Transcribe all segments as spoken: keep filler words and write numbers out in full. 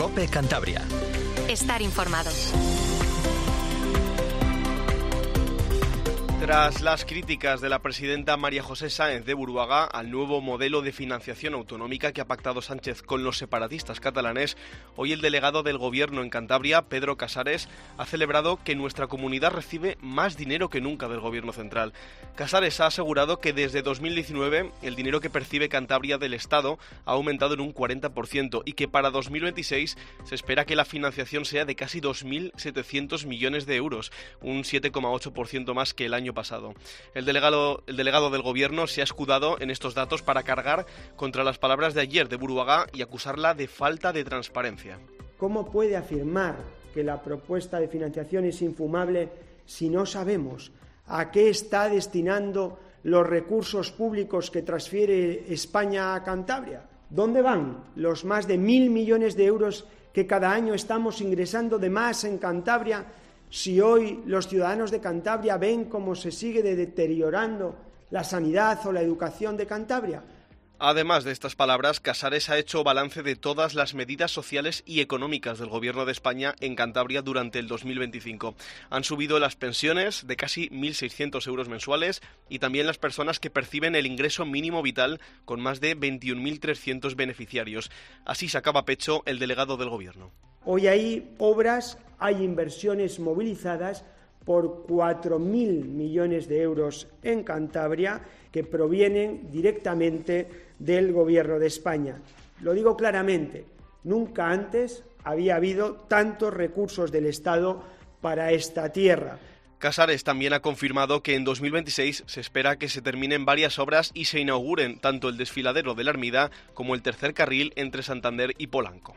COPE Cantabria. Estar informado. Tras las críticas de la presidenta María José Sáenz de Buruaga al nuevo modelo de financiación autonómica que ha pactado Sánchez con los separatistas catalanes, hoy el delegado del Gobierno en Cantabria, Pedro Casares, ha celebrado que nuestra comunidad recibe más dinero que nunca del Gobierno central. Casares ha asegurado que desde dos mil diecinueve el dinero que percibe Cantabria del Estado ha aumentado en un cuarenta por ciento y que para dos mil veintiséis se espera que la financiación sea de casi dos mil setecientos millones de euros, un siete coma ocho por ciento más que el año pasado. El delegado, el delegado del Gobierno se ha escudado en estos datos para cargar contra las palabras de ayer de Buruaga y acusarla de falta de transparencia. ¿Cómo puede afirmar que la propuesta de financiación es infumable si no sabemos a qué está destinando los recursos públicos que transfiere España a Cantabria? ¿Dónde van los más de mil millones de euros que cada año estamos ingresando de más en Cantabria? Si hoy los ciudadanos de Cantabria ven cómo se sigue deteriorando la sanidad o la educación de Cantabria. Además de estas palabras, Casares ha hecho balance de todas las medidas sociales y económicas del Gobierno de España en Cantabria durante el dos mil veinticinco. Han subido las pensiones de casi mil seiscientos euros mensuales y también las personas que perciben el ingreso mínimo vital con más de veintiún mil trescientos beneficiarios. Así sacaba pecho el delegado del Gobierno. Hoy hay obras, hay inversiones movilizadas por cuatro mil millones de euros en Cantabria que provienen directamente del Gobierno de España. Lo digo claramente, nunca antes había habido tantos recursos del Estado para esta tierra. Casares también ha confirmado que en dos mil veintiséis se espera que se terminen varias obras y se inauguren tanto el desfiladero de la Ermida como el tercer carril entre Santander y Polanco.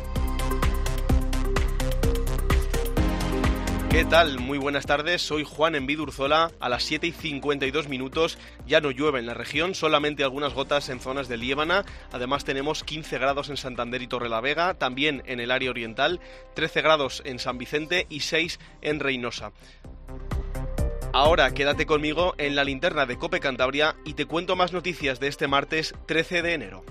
¿Qué tal? Muy buenas tardes, soy Juan Envid Urzola. A las siete y cincuenta y dos minutos ya no llueve en la región, solamente algunas gotas en zonas de Liébana. Además tenemos quince grados en Santander y Torrelavega, también en el área oriental, trece grados en San Vicente y seis en Reynosa. Ahora quédate conmigo en la linterna de COPE Cantabria y te cuento más noticias de este martes trece de enero.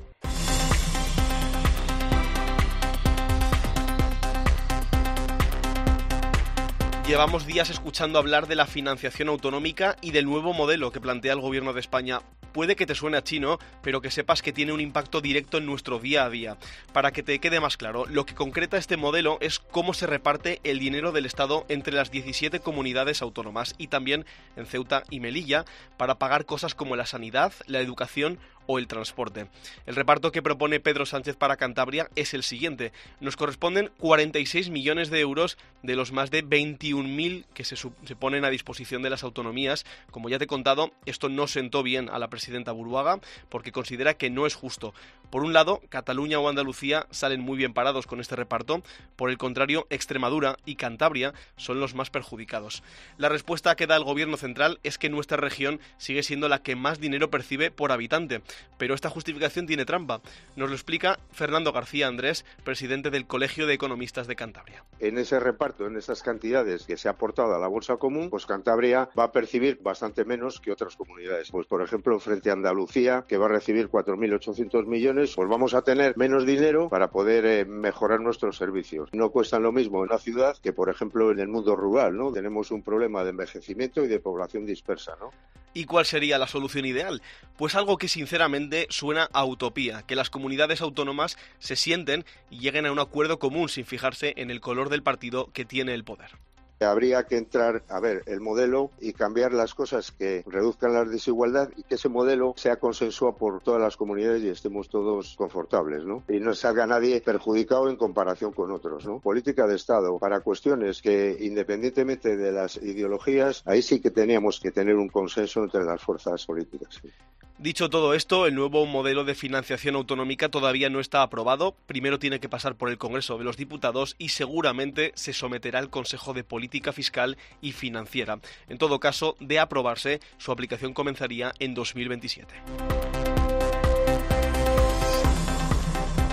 Llevamos días escuchando hablar de la financiación autonómica y del nuevo modelo que plantea el Gobierno de España. Puede que te suene a chino, pero que sepas que tiene un impacto directo en nuestro día a día. Para que te quede más claro, lo que concreta este modelo es cómo se reparte el dinero del Estado entre las diecisiete comunidades autónomas y también en Ceuta y Melilla para pagar cosas como la sanidad, la educación o el transporte. El reparto que propone Pedro Sánchez para Cantabria es el siguiente. Nos corresponden cuarenta y seis millones de euros de los más de veintiún mil que se, se ponen a disposición de las autonomías. Como ya te he contado, esto no sentó bien a la presidenta Buruaga porque considera que no es justo. Por un lado, Cataluña o Andalucía salen muy bien parados con este reparto. Por el contrario, Extremadura y Cantabria son los más perjudicados. La respuesta que da el Gobierno central es que nuestra región sigue siendo la que más dinero percibe por habitante. Pero esta justificación tiene trampa. Nos lo explica Fernando García Andrés, presidente del Colegio de Economistas de Cantabria. En ese reparto, en esas cantidades que se ha aportado a la bolsa común, pues Cantabria va a percibir bastante menos que otras comunidades. Pues por ejemplo, frente a Andalucía, que va a recibir cuatro mil ochocientos millones, pues vamos a tener menos dinero para poder eh, mejorar nuestros servicios. No cuestan lo mismo en la ciudad que, por ejemplo, en el mundo rural, ¿no? Tenemos un problema de envejecimiento y de población dispersa, ¿no? ¿Y cuál sería la solución ideal? Pues algo que sinceramente suena a utopía, que las comunidades autónomas se sienten y lleguen a un acuerdo común sin fijarse en el color del partido que tiene el poder. Habría que entrar a ver el modelo y cambiar las cosas que reduzcan la desigualdad y que ese modelo sea consensuado por todas las comunidades y estemos todos confortables, ¿no? Y no salga nadie perjudicado en comparación con otros, ¿no? Política de Estado para cuestiones que, independientemente de las ideologías, ahí sí que teníamos que tener un consenso entre las fuerzas políticas. ¿Sí? Dicho todo esto, el nuevo modelo de financiación autonómica todavía no está aprobado. Primero tiene que pasar por el Congreso de los Diputados y seguramente se someterá al Consejo de Política Fiscal y Financiera. En todo caso, de aprobarse, su aplicación comenzaría en dos mil veintisiete.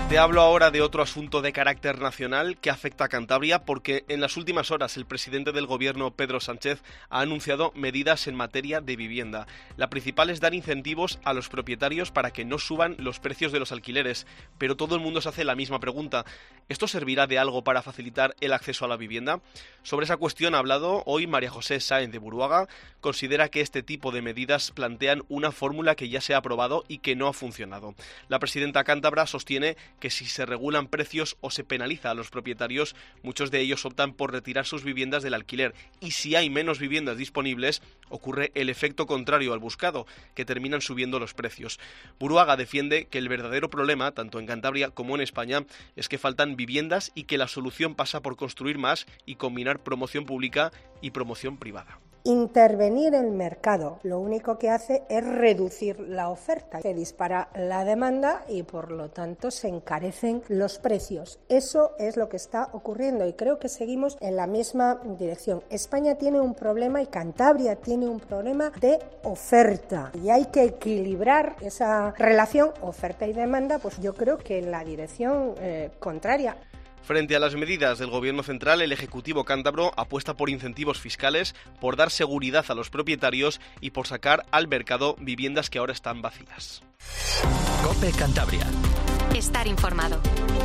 Te hablo ahora de otro asunto de carácter nacional que afecta a Cantabria, porque en las últimas horas el presidente del gobierno, Pedro Sánchez, ha anunciado medidas en materia de vivienda. La principal es dar incentivos a los propietarios para que no suban los precios de los alquileres, pero todo el mundo se hace la misma pregunta: ¿esto servirá de algo para facilitar el acceso a la vivienda? Sobre esa cuestión ha hablado hoy María José Sáenz de Buruaga. Considera que este tipo de medidas plantean una fórmula que ya se ha aprobado y que no ha funcionado. La presidenta cántabra sostiene que si se regulan precios o se penaliza a los propietarios, muchos de ellos optan por retirar sus viviendas del alquiler, y si hay menos viviendas disponibles, ocurre el efecto contrario al buscado, que terminan subiendo los precios. Buruaga defiende que el verdadero problema, tanto en Cantabria como en España, es que faltan viviendas y que la solución pasa por construir más y combinar promoción pública y promoción privada. Intervenir el mercado lo único que hace es reducir la oferta, se dispara la demanda y por lo tanto se encarecen los precios. Eso es lo que está ocurriendo y creo que seguimos en la misma dirección. España tiene un problema y Cantabria tiene un problema de oferta y hay que equilibrar esa relación oferta y demanda, pues yo creo que en la dirección eh, contraria. Frente a las medidas del Gobierno central, el Ejecutivo cántabro apuesta por incentivos fiscales, por dar seguridad a los propietarios y por sacar al mercado viviendas que ahora están vacías. COPE Cantabria. Estar informado.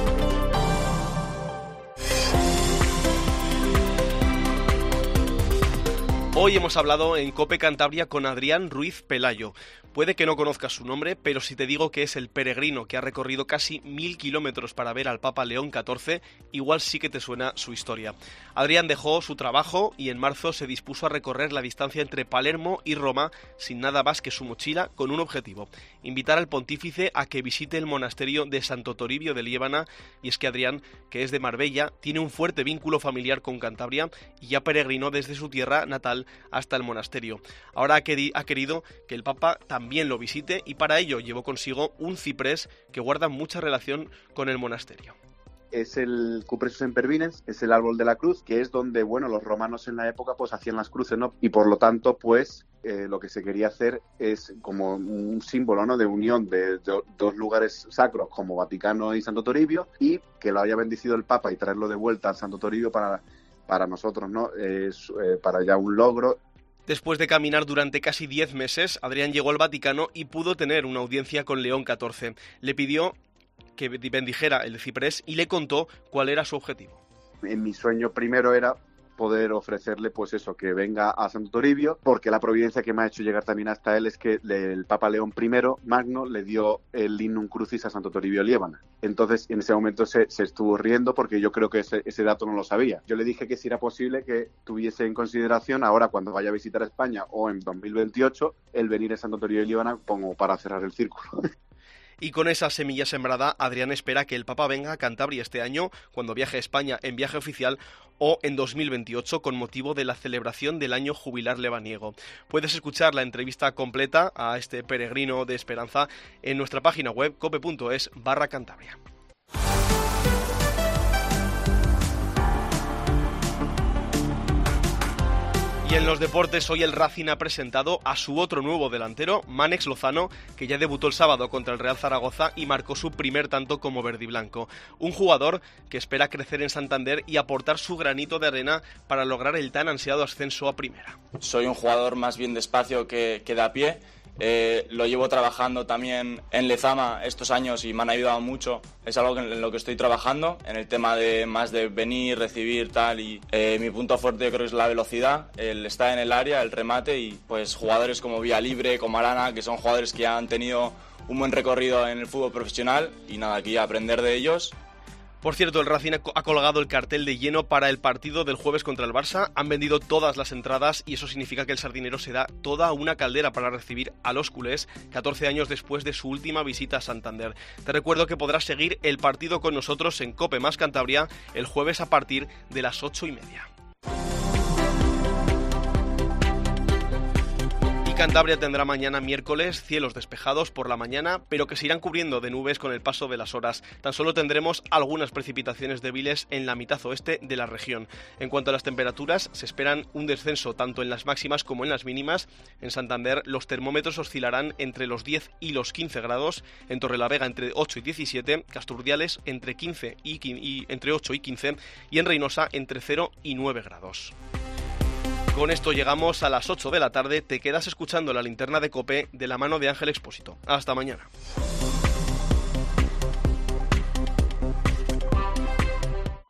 Hoy hemos hablado en COPE Cantabria con Adrián Ruiz Pelayo. Puede que no conozcas su nombre, pero si te digo que es el peregrino que ha recorrido casi mil kilómetros para ver al Papa León catorce, igual sí que te suena su historia. Adrián dejó su trabajo y en marzo se dispuso a recorrer la distancia entre Palermo y Roma sin nada más que su mochila, con un objetivo: invitar al pontífice a que visite el monasterio de Santo Toribio de Liébana. Y es que Adrián, que es de Marbella, tiene un fuerte vínculo familiar con Cantabria y ya peregrinó desde su tierra natal hasta el monasterio. Ahora ha, queri- ha querido que el Papa también lo visite y para ello llevó consigo un ciprés que guarda mucha relación con el monasterio. Es el Cupressus sempervirens, es el árbol de la cruz, que es donde, bueno, los romanos en la época pues hacían las cruces, ¿no? Y por lo tanto, pues eh, lo que se quería hacer es como un símbolo, ¿no?, de unión de, de dos lugares sacros como Vaticano y Santo Toribio, y que lo haya bendecido el Papa y traerlo de vuelta a Santo Toribio para para nosotros, ¿no? Es eh, para ya un logro. Después de caminar durante casi diez meses, Adrián llegó al Vaticano y pudo tener una audiencia con León catorce. Le pidió que bendijera el ciprés y le contó cuál era su objetivo. En mi sueño primero era poder ofrecerle, pues eso, que venga a Santo Toribio, porque la providencia que me ha hecho llegar también hasta él es que el Papa León primero Magno le dio el Lignum Crucis a Santo Toribio Liébana. Entonces, en ese momento se, se estuvo riendo porque yo creo que ese, ese dato no lo sabía. Yo le dije que si era posible que tuviese en consideración ahora cuando vaya a visitar España o en dos mil veintiocho el venir a Santo Toribio Liébana como para cerrar el círculo. Y con esa semilla sembrada, Adrián espera que el Papa venga a Cantabria este año, cuando viaje a España en viaje oficial, o en dos mil veintiocho con motivo de la celebración del año jubilar lebaniego. Puedes escuchar la entrevista completa a este peregrino de esperanza en nuestra página web cope punto es barra Cantabria. Y en los deportes, hoy el Racing ha presentado a su otro nuevo delantero, Mánex Lozano, que ya debutó el sábado contra el Real Zaragoza y marcó su primer tanto como verdiblanco. Un jugador que espera crecer en Santander y aportar su granito de arena para lograr el tan ansiado ascenso a primera. Soy un jugador más bien de espacio que, que de a pie. Eh, lo llevo trabajando también en Lezama estos años y me han ayudado mucho. Es algo en lo que estoy trabajando, en el tema de más de venir, recibir, tal. Y eh, mi punto fuerte yo creo que es la velocidad, el estar en el área, el remate, y pues jugadores como Villalibre, como Arana, que son jugadores que ya han tenido un buen recorrido en el fútbol profesional, y nada, aquí aprender de ellos. Por cierto, el Racing ha colgado el cartel de lleno para el partido del jueves contra el Barça. Han vendido todas las entradas y eso significa que el Sardinero se da toda una caldera para recibir a los culés catorce años después de su última visita a Santander. Te recuerdo que podrás seguir el partido con nosotros en COPE más Cantabria el jueves a partir de las ocho y media. Cantabria tendrá mañana miércoles cielos despejados por la mañana, pero que se irán cubriendo de nubes con el paso de las horas. Tan solo tendremos algunas precipitaciones débiles en la mitad oeste de la región. En cuanto a las temperaturas, se esperan un descenso tanto en las máximas como en las mínimas. En Santander los termómetros oscilarán entre los diez y los quince grados, en Torrelavega entre ocho y diecisiete, Casturdiales entre, quince y, y, entre ocho y quince y en Reynosa entre cero y nueve grados. Con esto llegamos a las ocho de la tarde. Te quedas escuchando la linterna de COPE de la mano de Ángel Expósito. Hasta mañana.